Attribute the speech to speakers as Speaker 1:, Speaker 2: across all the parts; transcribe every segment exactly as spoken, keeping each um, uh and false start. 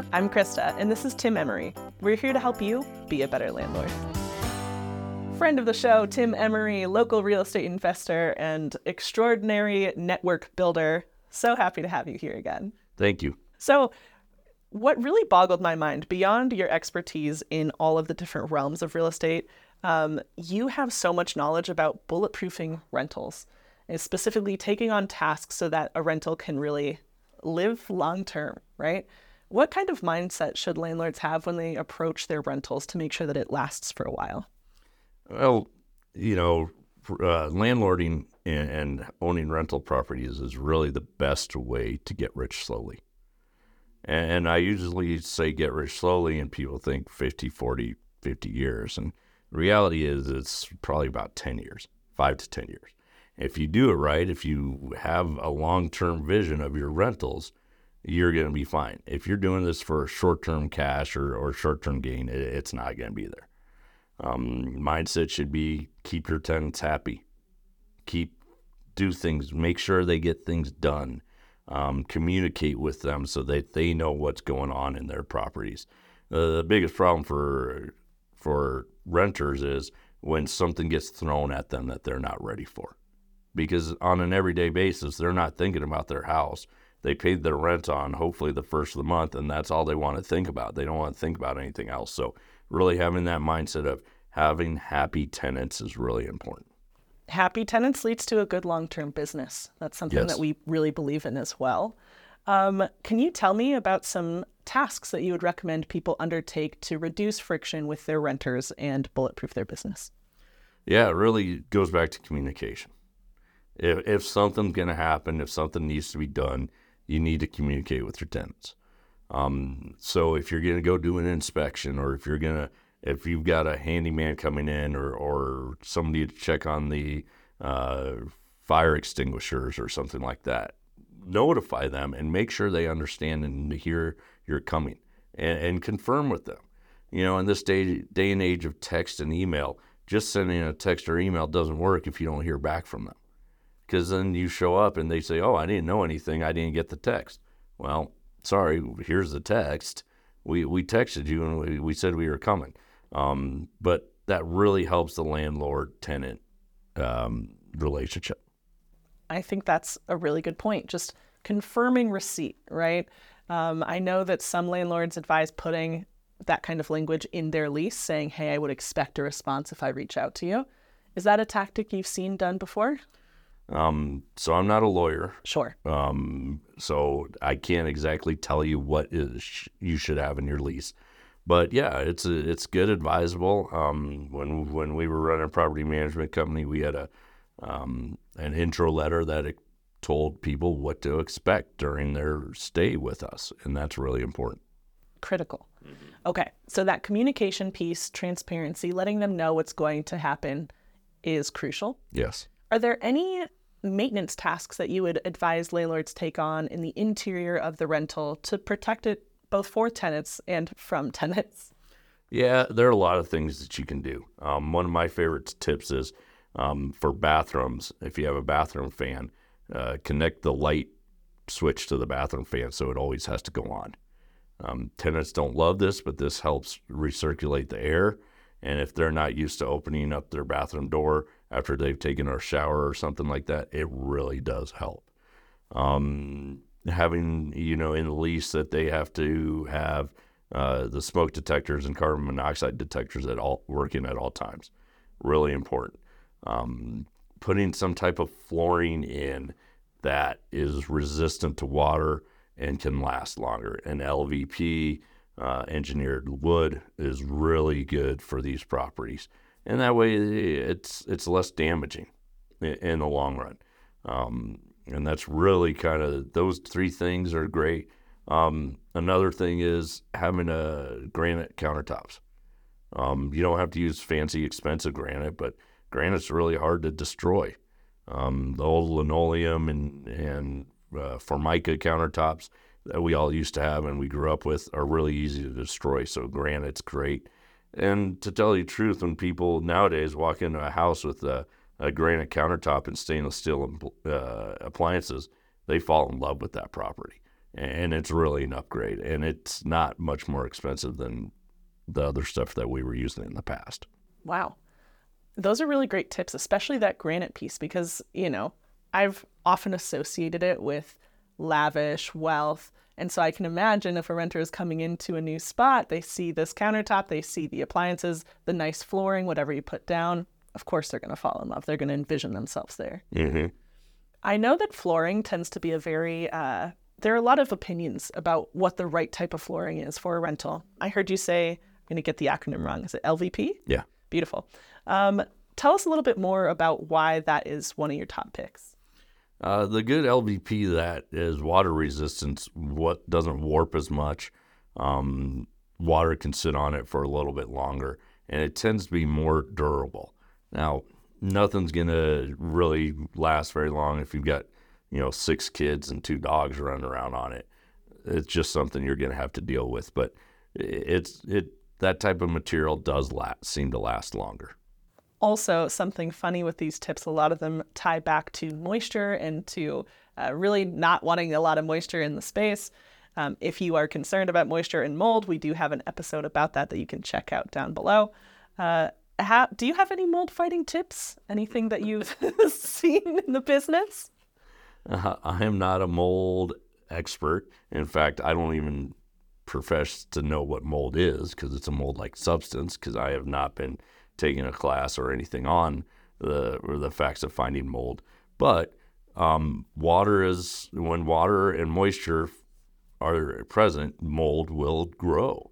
Speaker 1: I'm Krista, and this is Tim Emery. We're here to help you be a better landlord. Friend of the show, Tim Emery, local real estate investor and extraordinary network builder. So happy to have you here again.
Speaker 2: Thank you.
Speaker 1: So what really boggled my mind, beyond your expertise in all of the different realms of real estate, um, you have so much knowledge about bulletproofing rentals, and specifically taking on tasks so that a rental can really live long term, right? What kind of mindset should landlords have when they approach their rentals to make sure that it lasts for a while?
Speaker 2: Well, you know, uh, landlording and, and owning rental properties is really the best way to get rich slowly. And, and I usually say get rich slowly, and people think fifty, forty, fifty years. And the reality is it's probably about ten years, five to ten years. If you do it right, if you have a long-term vision of your rentals, you're going to be fine. If you're doing this for short-term cash or, or short-term gain, it, it's not going to be there. Um, mindset should be keep your tenants happy. Keep, do things, make sure they get things done. Um, communicate with them so that they know what's going on in their properties. Uh, the biggest problem for for renters is when something gets thrown at them that they're not ready for. Because on an everyday basis, they're not thinking about their house. They paid their rent on hopefully the first of the month, and that's all they want to think about. They don't want to think about anything else. So really having that mindset of having happy tenants is really important.
Speaker 1: Happy tenants leads to a good long-term business. That's something
Speaker 2: Yes.
Speaker 1: that we really believe in as well. Um, can you tell me about some tasks that you would recommend people undertake to reduce friction with their renters and bulletproof their business?
Speaker 2: Yeah, it really goes back to communication. If, if something's going to happen, if something needs to be done, you need to communicate with your tenants. Um, so if you're going to go do an inspection, or if you're going to, if you've got a handyman coming in, or, or somebody to check on the uh, fire extinguishers or something like that, notify them and make sure they understand and hear you're coming, and, and confirm with them. You know, in this day, day and age of text and email, just sending a text or email doesn't work if you don't hear back from them. Because then you show up and they say, oh, I didn't know anything. I didn't get the text. Well, sorry, here's the text. We we texted you and we, we said we were coming. Um, but that really helps the landlord-tenant um, relationship.
Speaker 1: I think that's a really good point. Just confirming receipt, right? Um, I know that some landlords advise putting that kind of language in their lease, saying, hey, I would expect a response if I reach out to you. Is that a tactic you've seen done before?
Speaker 2: Um, so I'm not a lawyer.
Speaker 1: Sure.
Speaker 2: Um, so I can't exactly tell you what is you should have in your lease. But yeah, it's a, it's good, advisable. Um, when when we were running a property management company, we had a um, an intro letter that it told people what to expect during their stay with us, and that's really important.
Speaker 1: Critical. Mm-hmm. Okay, so that communication piece, transparency, letting them know what's going to happen is crucial.
Speaker 2: Yes.
Speaker 1: Are there any maintenance tasks that you would advise landlords take on in the interior of the rental to protect it both for tenants and from tenants?
Speaker 2: Yeah, there are a lot of things that you can do. Um, one of my favorite tips is um, for bathrooms, if you have a bathroom fan, uh, connect the light switch to the bathroom fan so it always has to go on. Um, tenants don't love this, but this helps recirculate the air. And if they're not used to opening up their bathroom door after they've taken a shower or something like that, it really does help. Um, having, you know, in the lease that they have to have uh, the smoke detectors and carbon monoxide detectors at all working at all times, really important. Um, putting some type of flooring in that is resistant to water and can last longer. And L V P uh, engineered wood is really good for these properties. And that way it's it's less damaging in, in the long run. Um, and that's really kind of, those three things are great. Um, another thing is having a granite countertops. Um, you don't have to use fancy, expensive granite, but granite's really hard to destroy. Um, the old linoleum and, and uh, Formica countertops that we all used to have and we grew up with are really easy to destroy, so granite's great. And to tell you the truth, when people nowadays walk into a house with a, a granite countertop and stainless steel uh, appliances, they fall in love with that property. and it's really an upgrade, and it's not much more expensive than the other stuff that we were using in the past.
Speaker 1: Wow. Those are really great tips, especially that granite piece, because, you know, I've often associated it with lavish wealth. And so I can imagine if a renter is coming into a new spot, they see this countertop, they see the appliances, the nice flooring, whatever you put down. Of course, they're going to fall in love. They're going to envision themselves there.
Speaker 2: Mm-hmm.
Speaker 1: I know that flooring tends to be a very, uh, there are a lot of opinions about what the right type of flooring is for a rental. I heard you say, I'm going to get the acronym wrong. Is it L V P?
Speaker 2: Yeah.
Speaker 1: Beautiful. Um, tell us a little bit more about why that is one of your top picks.
Speaker 2: Uh, the good L V P that is water resistance, what doesn't warp as much. Um, water can sit on it for a little bit longer, and it tends to be more durable. Now, nothing's going to really last very long if you've got, you know, six kids and two dogs running around on it. It's just something you're going to have to deal with. But it's it that type of material does last, seem to last longer.
Speaker 1: Also, something funny with these tips, a lot of them tie back to moisture and to uh, really not wanting a lot of moisture in the space. Um, if you are concerned about moisture and mold, we do have an episode about that that you can check out down below. Uh, how, do you have any mold fighting tips? Anything that you've seen in the business?
Speaker 2: Uh, I am not a mold expert. In fact, I don't even profess to know what mold is because it's a mold-like substance, because I have not been taking a class or anything on the or the facts of finding mold. But um, water is, when water and moisture are present, mold will grow.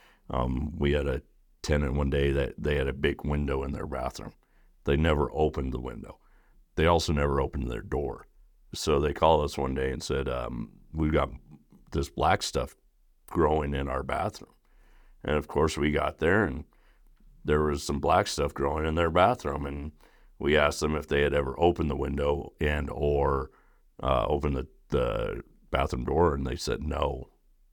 Speaker 2: Um, we had a tenant one day that they had a big window in their bathroom. They never opened the window. They also never opened their door. So they called us one day and said, um, we've got this black stuff growing in our bathroom. And of course we got there and there was some black stuff growing in their bathroom, and we asked them if they had ever opened the window and or uh, opened the, the bathroom door, and they said no.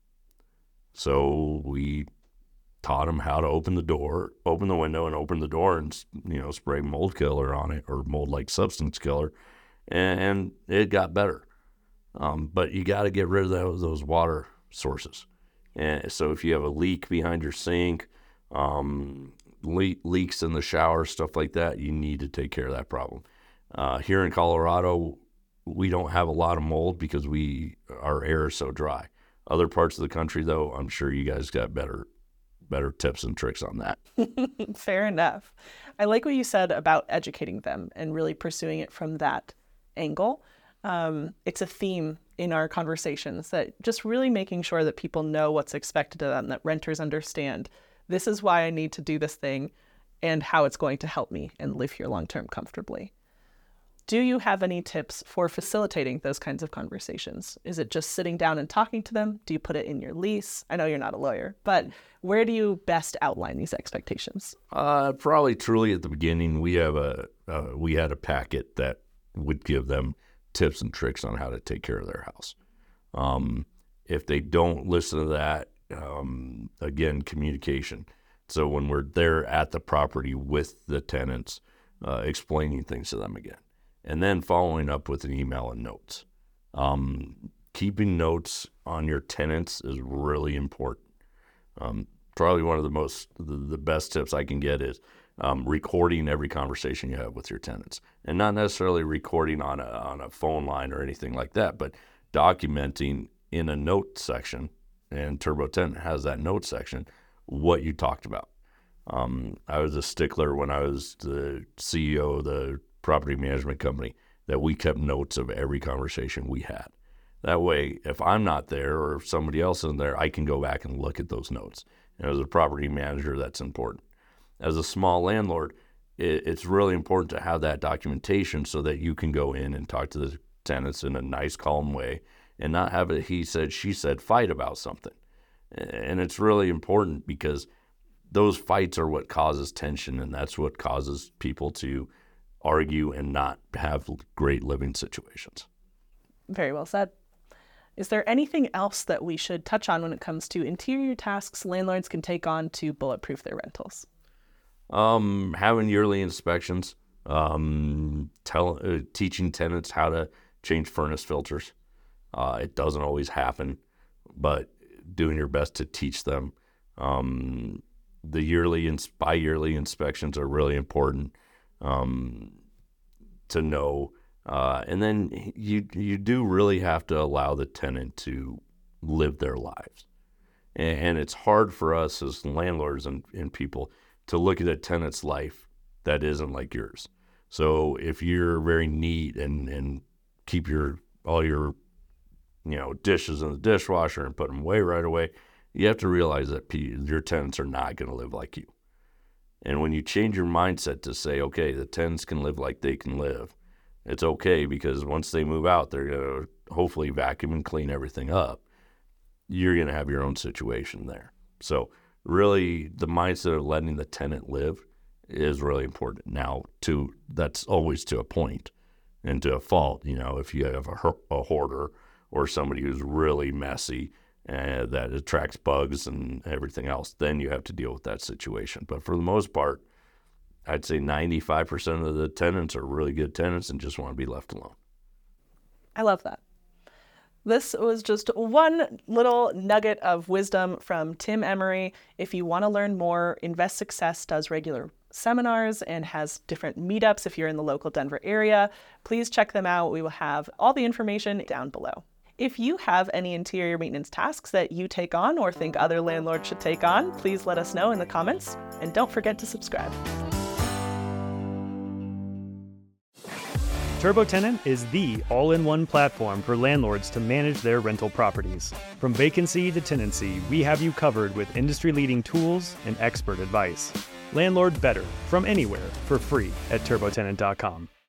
Speaker 2: So we taught them how to open the door, open the window, and open the door, and you know, spray mold killer on it or mold-like substance killer, and, and it got better. Um, but you got to get rid of those, those water sources. And so if you have a leak behind your sink, um, Le- leaks in the shower, stuff like that, you need to take care of that problem. Uh, here in Colorado, we don't have a lot of mold because we our air is so dry. Other parts of the country, though, I'm sure you guys got better better tips and tricks on that.
Speaker 1: Fair enough. I like what you said about educating them and really pursuing it from that angle. Um, it's a theme in our conversations, that just really making sure that people know what's expected of them, that renters understand this is why I need to do this thing and how it's going to help me and live here long-term comfortably. Do you have any tips for facilitating those kinds of conversations? Is it just sitting down and talking to them? Do you put it in your lease? I know you're not a lawyer, but where do you best outline these expectations?
Speaker 2: Uh, probably truly at the beginning, we have a uh, we had a packet that would give them tips and tricks on how to take care of their house. Um, if they don't listen to that, Um, again, communication. So when we're there at the property with the tenants, uh, explaining things to them again, and then following up with an email and notes. Um, keeping notes on your tenants is really important. Um, probably one of the most, the, the best tips I can get is um, recording every conversation you have with your tenants, and not necessarily recording on a on a phone line or anything like that, but documenting in a note section. And Turbo Tenant has that note section, what you talked about. Um, I was a stickler when I was the C E O of the property management company that we kept notes of every conversation we had. That way, if I'm not there or if somebody else isn't there, I can go back and look at those notes. And as a property manager, that's important. As a small landlord, it, it's really important to have that documentation so that you can go in and talk to the tenants in a nice, calm way, and not have a he said, she said fight about something. And it's really important because those fights are what causes tension, and that's what causes people to argue and not have great living situations.
Speaker 1: Very well said. Is there anything else that we should touch on when it comes to interior tasks landlords can take on to bulletproof their rentals?
Speaker 2: Um, having yearly inspections, um, tell, uh, teaching tenants how to change furnace filters. Uh, it doesn't always happen, but doing your best to teach them. Um, the yearly and bi-yearly inspections are really important um, to know. Uh, and then you you do really have to allow the tenant to live their lives. And, and it's hard for us as landlords and, and people to look at a tenant's life that isn't like yours. So if you're very neat and, and keep your all your you know dishes in the dishwasher and put them away right away, you have to realize that p- your tenants are not going to live like you. And when you change your mindset to say, okay, the tenants can live like they can live, it's okay, because once they move out, they're going to hopefully vacuum and clean everything up. You're going to have your own situation there. So really, the mindset of letting the tenant live is really important. Now, to that's always to a point and to a fault. You know, if you have a, a hoarder or somebody who's really messy and that attracts bugs and everything else, then you have to deal with that situation. But for the most part, I'd say ninety-five percent of the tenants are really good tenants and just want to be left alone.
Speaker 1: I love that. This was just one little nugget of wisdom from Tim Emery. If you want to learn more, Invest Success does regular seminars and has different meetups if you're in the local Denver area. Please check them out. We will have all the information down below. If you have any interior maintenance tasks that you take on or think other landlords should take on, please let us know in the comments. And don't forget to subscribe.
Speaker 3: TurboTenant is the all-in-one platform for landlords to manage their rental properties. From vacancy to tenancy, we have you covered with industry-leading tools and expert advice. Landlord better, from anywhere, for free at turbo tenant dot com.